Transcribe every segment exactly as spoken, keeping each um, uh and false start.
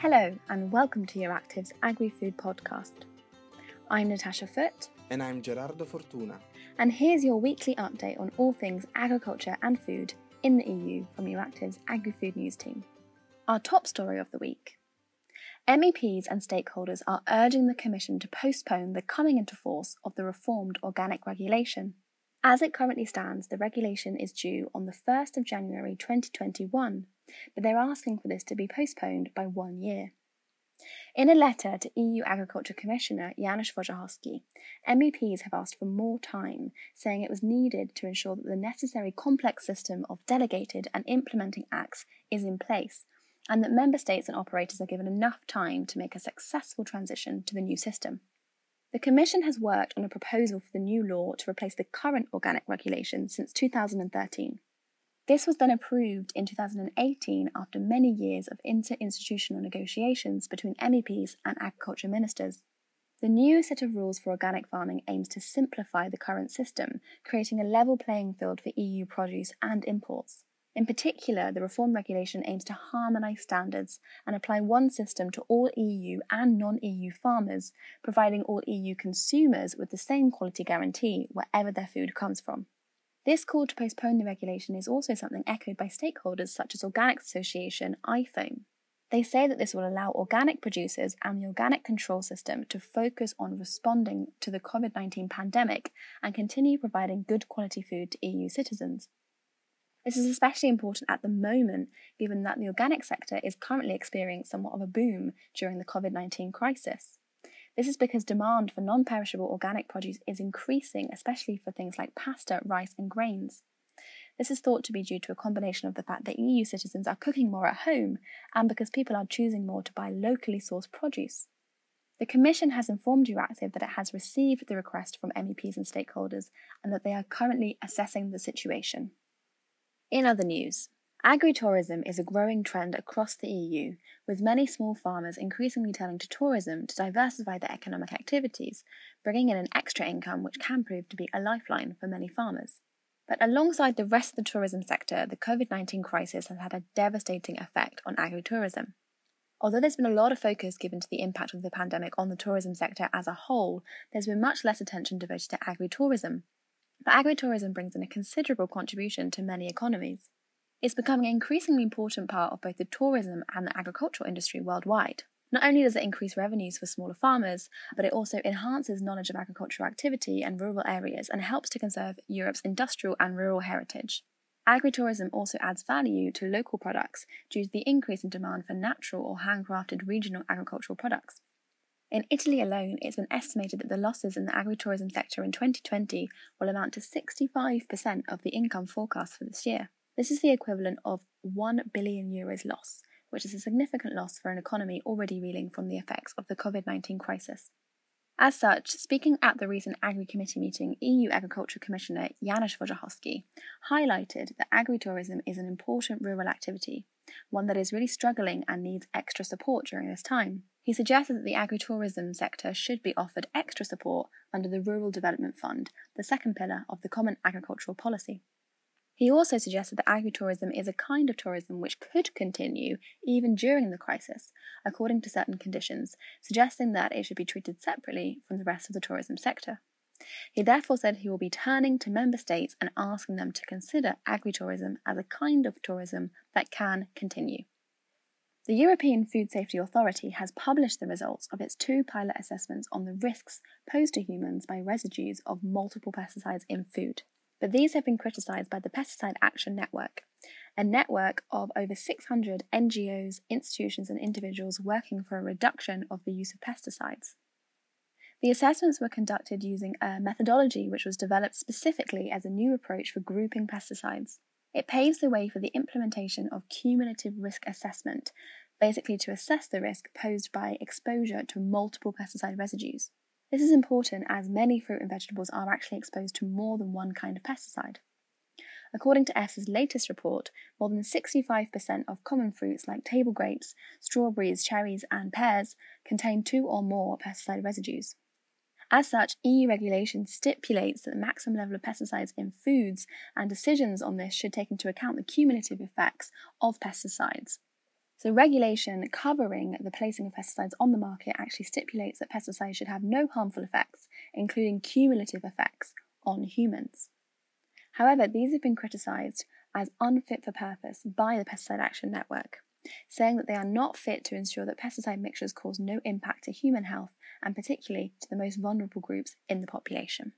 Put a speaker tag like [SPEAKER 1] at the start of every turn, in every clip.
[SPEAKER 1] Hello and welcome to Euractiv's Agri-Food podcast. I'm Natasha Foote.
[SPEAKER 2] And I'm Gerardo Fortuna.
[SPEAKER 1] And here's your weekly update on all things agriculture and food in the E U from Euractiv's Agri-Food News team. Our top story of the week. M E Ps and stakeholders are urging the Commission to postpone the coming into force of the reformed organic regulation. As it currently stands, the regulation is due on the first of January twenty twenty-one, but they're asking for this to be postponed by one year. In a letter to E U Agriculture Commissioner Janusz Wojciechowski, M E Ps have asked for more time, saying it was needed to ensure that the necessary complex system of delegated and implementing acts is in place, and that Member States and operators are given enough time to make a successful transition to the new system. The Commission has worked on a proposal for the new law to replace the current organic regulation since two thousand thirteen. This was then approved in two thousand eighteen after many years of interinstitutional negotiations between M E Ps and agriculture ministers. The new set of rules for organic farming aims to simplify the current system, creating a level playing field for E U produce and imports. In particular, the reform regulation aims to harmonise standards and apply one system to all E U and non-E U farmers, providing all E U consumers with the same quality guarantee wherever their food comes from. This call to postpone the regulation is also something echoed by stakeholders such as Organic Association I F O A M. They say that this will allow organic producers and the organic control system to focus on responding to the covid nineteen pandemic and continue providing good quality food to E U citizens. This is especially important at the moment, given that the organic sector is currently experiencing somewhat of a boom during the covid nineteen crisis. This is because demand for non-perishable organic produce is increasing, especially for things like pasta, rice and grains. This is thought to be due to a combination of the fact that E U citizens are cooking more at home and because people are choosing more to buy locally sourced produce. The Commission has informed Euractiv that it has received the request from M E Ps and stakeholders and that they are currently assessing the situation. In other news, agritourism is a growing trend across the E U, with many small farmers increasingly turning to tourism to diversify their economic activities, bringing in an extra income which can prove to be a lifeline for many farmers. But alongside the rest of the tourism sector, the covid nineteen crisis has had a devastating effect on agritourism. Although there's been a lot of focus given to the impact of the pandemic on the tourism sector as a whole, there's been much less attention devoted to agritourism. But agritourism brings in a considerable contribution to many economies. It's becoming an increasingly important part of both the tourism and the agricultural industry worldwide. Not only does it increase revenues for smaller farmers, but it also enhances knowledge of agricultural activity and rural areas and helps to conserve Europe's industrial and rural heritage. Agritourism also adds value to local products due to the increase in demand for natural or handcrafted regional agricultural products. In Italy alone, it's been estimated that the losses in the agritourism sector in twenty twenty will amount to sixty-five percent of the income forecast for this year. This is the equivalent of one billion euros loss, which is a significant loss for an economy already reeling from the effects of the covid nineteen crisis. As such, speaking at the recent Agri-Committee meeting, E U Agriculture Commissioner Janusz Wojciechowski highlighted that agritourism is an important rural activity, one that is really struggling and needs extra support during this time. He suggested that the agritourism sector should be offered extra support under the Rural Development Fund, the second pillar of the Common Agricultural Policy. He also suggested that agritourism is a kind of tourism which could continue even during the crisis, according to certain conditions, suggesting that it should be treated separately from the rest of the tourism sector. He therefore said he will be turning to member states and asking them to consider agritourism as a kind of tourism that can continue. The European Food Safety Authority has published the results of its two pilot assessments on the risks posed to humans by residues of multiple pesticides in food. But these have been criticised by the Pesticide Action Network, a network of over six hundred N G Os, institutions and individuals working for a reduction of the use of pesticides. The assessments were conducted using a methodology which was developed specifically as a new approach for grouping pesticides. It paves the way for the implementation of cumulative risk assessment, basically to assess the risk posed by exposure to multiple pesticide residues. This is important as many fruit and vegetables are actually exposed to more than one kind of pesticide. According to EFSA's latest report, more than sixty-five percent of common fruits like table grapes, strawberries, cherries and pears contain two or more pesticide residues. As such, E U regulation stipulates that the maximum level of pesticides in foods and decisions on this should take into account the cumulative effects of pesticides. So regulation covering the placing of pesticides on the market actually stipulates that pesticides should have no harmful effects, including cumulative effects on humans. However, these have been criticised as unfit for purpose by the Pesticide Action Network, saying that they are not fit to ensure that pesticide mixtures cause no impact to human health and particularly to the most vulnerable groups in the population.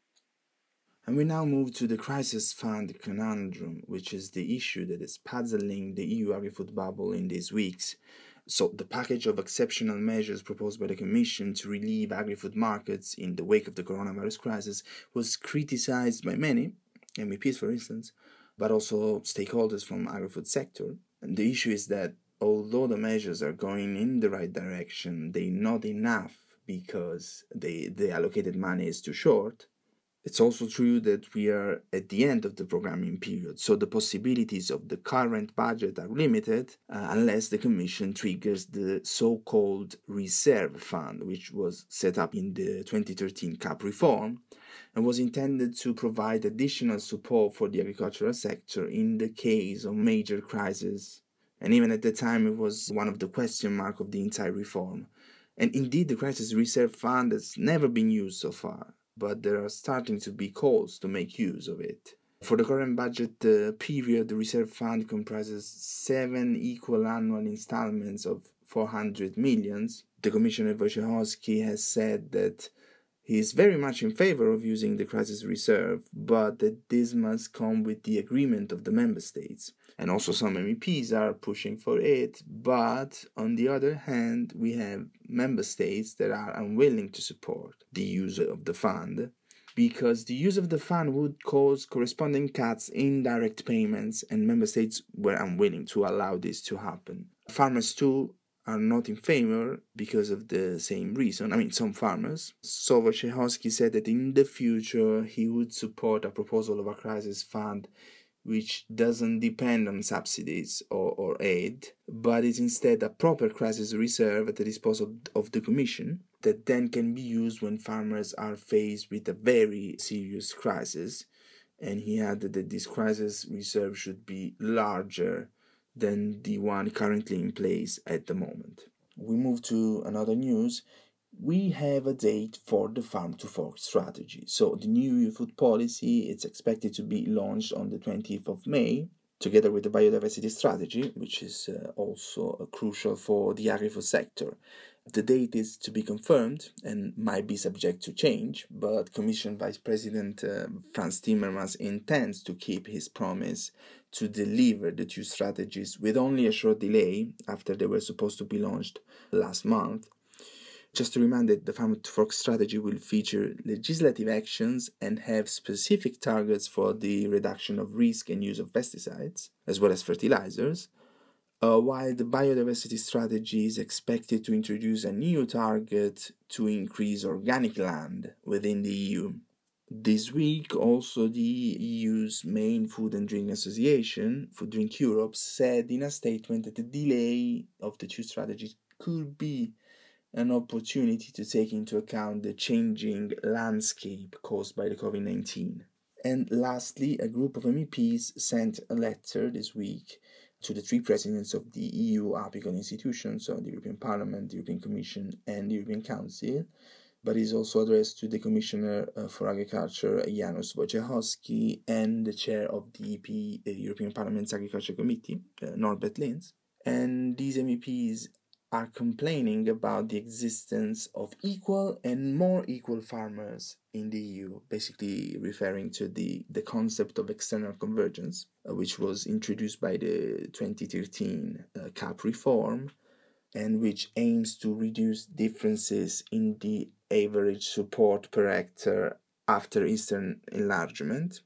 [SPEAKER 2] And we now move to the crisis fund conundrum, which is the issue that is puzzling the E U agri-food bubble in these weeks. So the package of exceptional measures proposed by the Commission to relieve agri-food markets in the wake of the coronavirus crisis was criticized by many, M E Ps for instance, but also stakeholders from the agri-food sector. And the issue is that although the measures are going in the right direction, they're not enough because they, the allocated money is too short. It's also true that we are at the end of the programming period, so the possibilities of the current budget are limited uh, unless the Commission triggers the so-called reserve fund, which was set up in the twenty thirteen C A P reform and was intended to provide additional support for the agricultural sector in the case of major crises. And even at the time, it was one of the question marks of the entire reform. And indeed, the Crisis Reserve Fund has never been used so far, but there are starting to be calls to make use of it. For the current budget uh, period, the Reserve Fund comprises seven equal annual installments of four hundred million. The Commissioner Wojciechowski has said that he is very much in favor of using the crisis reserve, but that this must come with the agreement of the member states. And also some M E Ps are pushing for it, but on the other hand, we have member states that are unwilling to support the use of the fund, because the use of the fund would cause corresponding cuts in direct payments, and member states were unwilling to allow this to happen. Farmers too are not in favor because of the same reason. I mean, some farmers. So Wojciechowski said that in the future he would support a proposal of a crisis fund which doesn't depend on subsidies or, or aid, but is instead a proper crisis reserve at the disposal of the Commission that then can be used when farmers are faced with a very serious crisis. And he added that this crisis reserve should be larger than the one currently in place at the moment. We move to another news. We have a date for the Farm to Fork strategy. So the new E U food policy is expected to be launched on the twentieth of May, together with the biodiversity strategy, which is uh, also uh, crucial for the agri-food sector. The date is to be confirmed and might be subject to change, but Commission Vice President uh, Frans Timmermans intends to keep his promise to deliver the two strategies with only a short delay after they were supposed to be launched last month. Just to remind that the Farm to Fork strategy will feature legislative actions and have specific targets for the reduction of risk and use of pesticides, as well as fertilizers, uh, while the biodiversity strategy is expected to introduce a new target to increase organic land within the E U. This week, also the E U's main Food and Drink Association, Food Drink Europe, said in a statement that the delay of the two strategies could be an opportunity to take into account the changing landscape caused by the covid nineteen. And lastly, a group of M E Ps sent a letter this week to the three presidents of the E U apical institutions, so the European Parliament, the European Commission, and the European Council, but is also addressed to the Commissioner uh, for Agriculture, Janusz Wojciechowski, and the chair of the E P, uh, European Parliament's Agriculture Committee, uh, Norbert Linz. And these M E Ps are complaining about the existence of equal and more equal farmers in the E U, basically referring to the, the concept of external convergence, uh, which was introduced by the twenty thirteen uh, C A P reform, and which aims to reduce differences in the average support per hectare after eastern enlargement.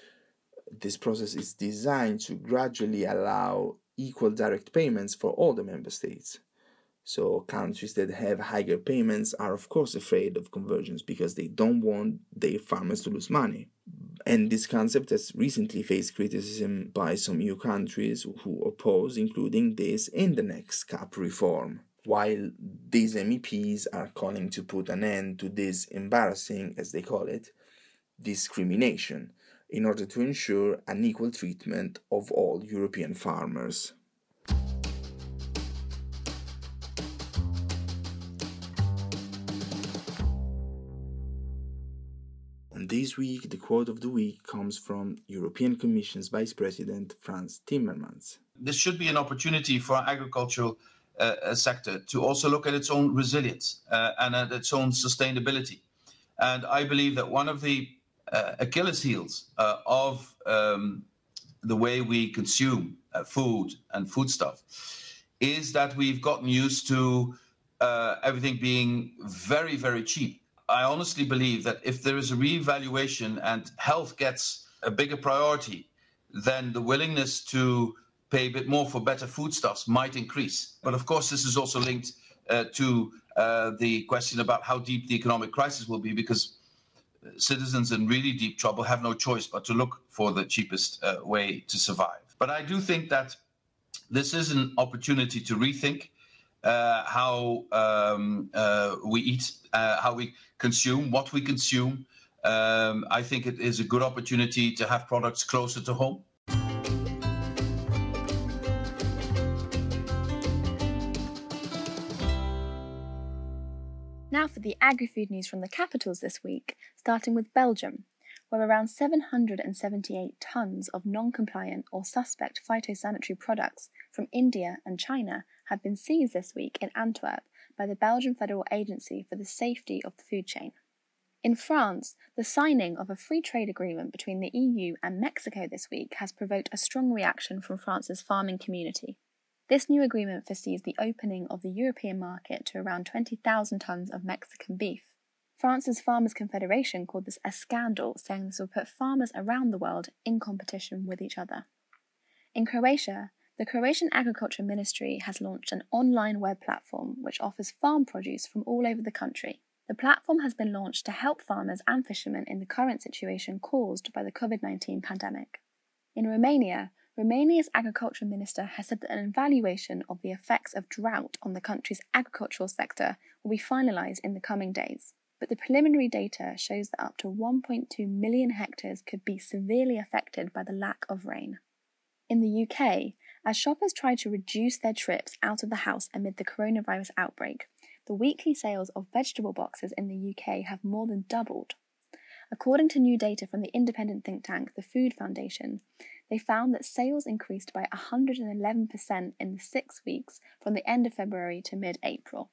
[SPEAKER 2] This process is designed to gradually allow equal direct payments for all the member states. So countries that have higher payments are of course afraid of convergence because they don't want their farmers to lose money. And this concept has recently faced criticism by some E U countries who oppose including this in the next C A P reform, while these M E Ps are calling to put an end to this embarrassing, as they call it, discrimination in order to ensure an equal treatment of all European farmers. And this week, the quote of the week comes from European Commission's Vice President, Frans Timmermans.
[SPEAKER 3] This should be an opportunity for our agricultural uh, sector to also look at its own resilience uh, and at its own sustainability. And I believe that one of the uh, Achilles heels uh, of um, the way we consume uh, food and foodstuff is that we've gotten used to uh, everything being very, very cheap. I honestly believe that if there is a reevaluation and health gets a bigger priority, then the willingness to pay a bit more for better foodstuffs might increase. But of course, this is also linked uh, to uh, the question about how deep the economic crisis will be, because citizens in really deep trouble have no choice but to look for the cheapest uh, way to survive. But I do think that this is an opportunity to rethink uh, how um, uh, we eat, uh, how we consume, what we consume. Um, I think it is a good opportunity to have products closer to home.
[SPEAKER 1] Now for the agri-food news from the capitals this week, starting with Belgium, where around seven hundred seventy-eight tonnes of non-compliant or suspect phytosanitary products from India and China have been seized this week in Antwerp by the Belgian Federal Agency for the Safety of the Food Chain. In France, the signing of a free trade agreement between the E U and Mexico this week has provoked a strong reaction from France's farming community. This new agreement foresees the opening of the European market to around twenty thousand tonnes of Mexican beef. France's Farmers' Confederation called this a scandal, saying this will put farmers around the world in competition with each other. In Croatia, the Croatian Agriculture Ministry has launched an online web platform which offers farm produce from all over the country. The platform has been launched to help farmers and fishermen in the current situation caused by the COVID nineteen pandemic. In Romania, Romania's agriculture minister has said that an evaluation of the effects of drought on the country's agricultural sector will be finalised in the coming days. But the preliminary data shows that up to one point two million hectares could be severely affected by the lack of rain. In the U K, as shoppers try to reduce their trips out of the house amid the coronavirus outbreak, the weekly sales of vegetable boxes in the U K have more than doubled. According to new data from the independent think tank, the Food Foundation, they found that sales increased by one hundred eleven percent in the six weeks from the end of February to mid-April.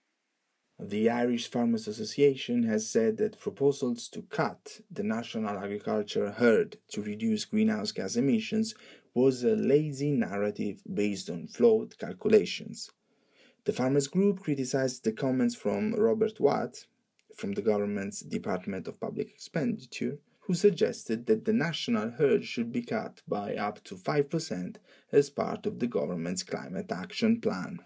[SPEAKER 2] The Irish Farmers Association has said that proposals to cut the national agriculture herd to reduce greenhouse gas emissions was a lazy narrative based on flawed calculations. The farmers' group criticized the comments from Robert Watt, from the government's Department of Public Expenditure, who suggested that the national herd should be cut by up to five percent as part of the government's climate action plan.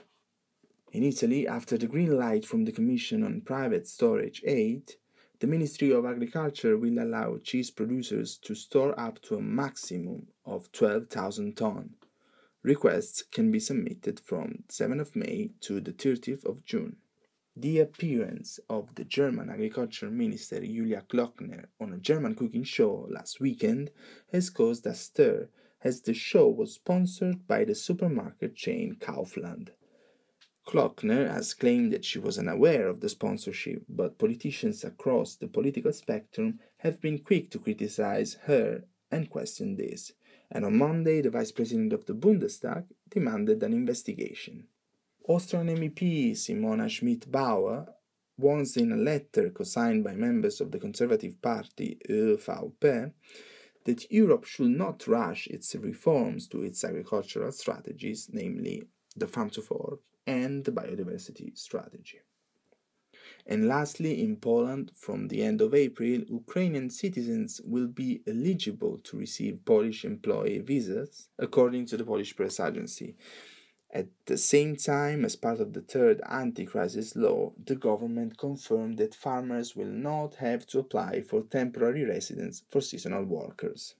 [SPEAKER 2] In Italy, after the green light from the Commission on Private Storage Aid, the Ministry of Agriculture will allow cheese producers to store up to a maximum of twelve thousand tonnes. Requests can be submitted from seventh of May to the thirtieth of June. The appearance of the German Agriculture Minister Julia Klöckner on a German cooking show last weekend has caused a stir, as the show was sponsored by the supermarket chain Kaufland. Klöckner has claimed that she was unaware of the sponsorship, but politicians across the political spectrum have been quick to criticize her and question this, and on Monday the Vice President of the Bundestag demanded an investigation. Austrian M E P Simona Schmidt-Bauer warns in a letter co-signed by members of the Conservative Party ÖVP that Europe should not rush its reforms to its agricultural strategies, namely the Farm to Fork and the biodiversity strategy. And lastly, in Poland, from the end of April, Ukrainian citizens will be eligible to receive Polish employee visas, according to the Polish press agency. At the same time, as part of the third anti-crisis law, the government confirmed that farmers will not have to apply for temporary residence for seasonal workers.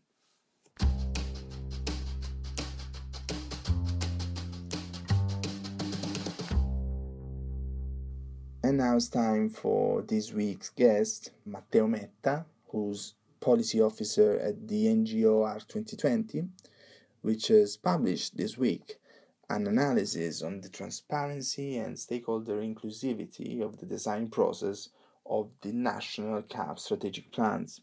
[SPEAKER 2] And now it's time for this week's guest, Matteo Metta, who's policy officer at the N G O ARC twenty twenty, which has published this week an analysis on the transparency and stakeholder inclusivity of the design process of the national C A P strategic plans.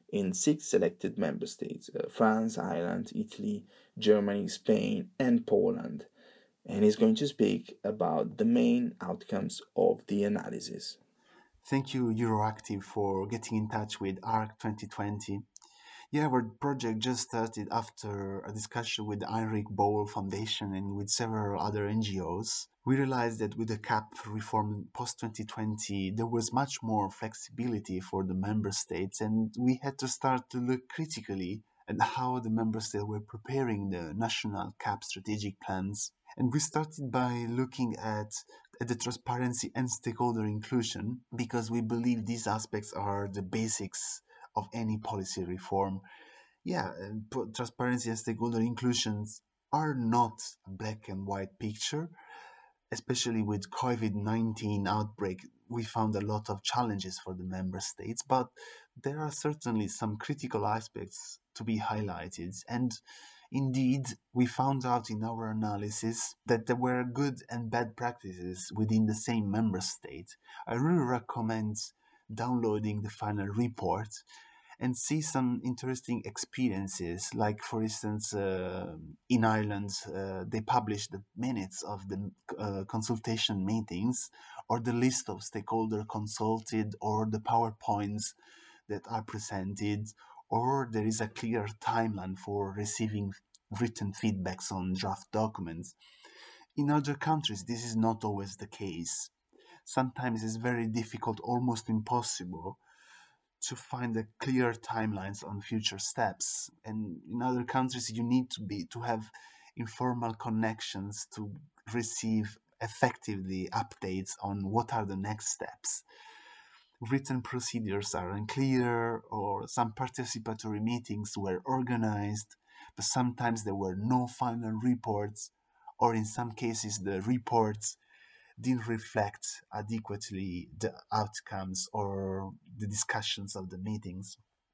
[SPEAKER 2] in six selected member states, uh, France, Ireland, Italy, Germany, Spain, and Poland. And he's going to speak about the main outcomes of the analysis.
[SPEAKER 4] Thank you, Euroactive, for getting in touch with A R C twenty twenty. Yeah, our project just started after a discussion with the Heinrich Böll Foundation and with several other N G Os. We realized that with the C A P reform post twenty twenty, there was much more flexibility for the member states, and we had to start to look critically at how the member states were preparing the national C A P strategic plans. And we started by looking at, at the transparency and stakeholder inclusion, because we believe these aspects are the basics of any policy reform. Yeah, transparency and stakeholder inclusions are not a black and white picture. Especially with COVID nineteen outbreak, we found a lot of challenges for the member states, but there are certainly some critical aspects to be highlighted. And indeed, we found out in our analysis that there were good and bad practices within the same member state. I really recommend downloading the final report and see some interesting experiences. Like, for instance, uh, in Ireland, uh, they published the minutes of the uh, consultation meetings, or the list of stakeholders consulted, or the PowerPoints that are presented, or there is a clear timeline for receiving written feedbacks on draft documents. In other countries, this is not always the case. Sometimes it's very difficult, almost impossible, to find the clear timelines on future steps. And in other countries, you need to be to have informal connections to receive effectively updates on what are the next steps. Written procedures are unclear, or some participatory meetings were organized, but sometimes there were no final reports, or in some cases the reports didn't reflect adequately the outcomes or the discussions of the meetings.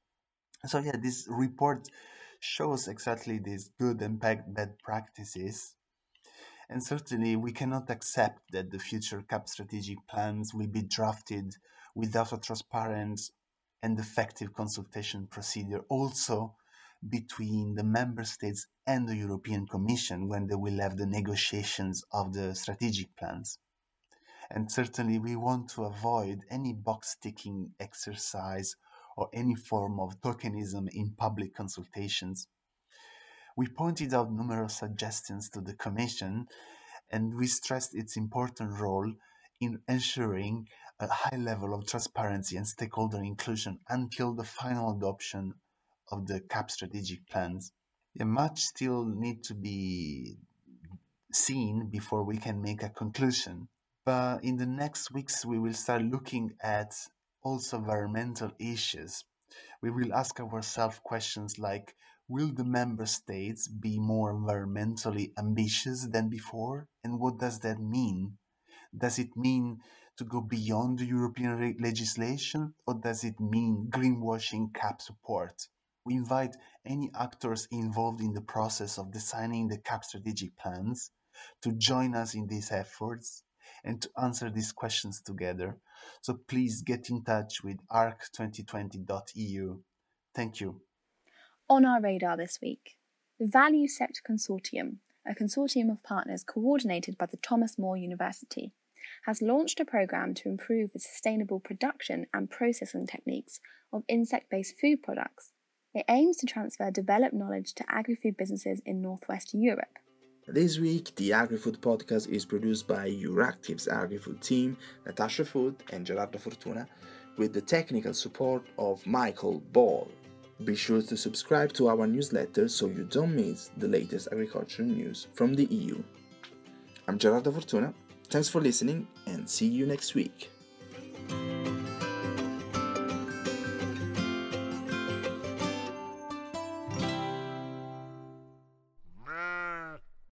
[SPEAKER 4] So yeah, this report shows exactly these good and bad practices. And certainly we cannot accept that the future C A P strategic plans will be drafted without a transparent and effective consultation procedure also between the member states and the European Commission when they will have the negotiations of the strategic plans. And certainly we want to avoid any box-ticking exercise or any form of tokenism in public consultations. We pointed out numerous suggestions to the Commission, and we stressed its important role in ensuring a high level of transparency and stakeholder inclusion until the final adoption of the C A P strategic plans. Yeah, much still needs to be seen before we can make a conclusion. But in the next weeks, we will start looking at also environmental issues. We will ask ourselves questions like, will the member states be more environmentally ambitious than before? And what does that mean? Does it mean to go beyond the European re- legislation, or does it mean greenwashing C A P support? We invite any actors involved in the process of designing the C A P strategic plans to join us in these efforts and to answer these questions together. So please get in touch with A R C twenty twenty dot E U. Thank you.
[SPEAKER 1] On our radar this week, the Value Sector Consortium, a consortium of partners coordinated by the Thomas More University, has launched a programme to improve the sustainable production and processing techniques of insect-based food products. It aims to transfer developed knowledge to agri-food businesses in Northwest Europe.
[SPEAKER 2] This week, the AgriFood podcast is produced by Euractiv's AgriFood team, Natasha Food and Gerardo Fortuna, with the technical support of Michael Ball. Be sure to subscribe to our newsletter so you don't miss the latest agricultural news from the E U. I'm Gerardo Fortuna. Thanks for listening and see you next week.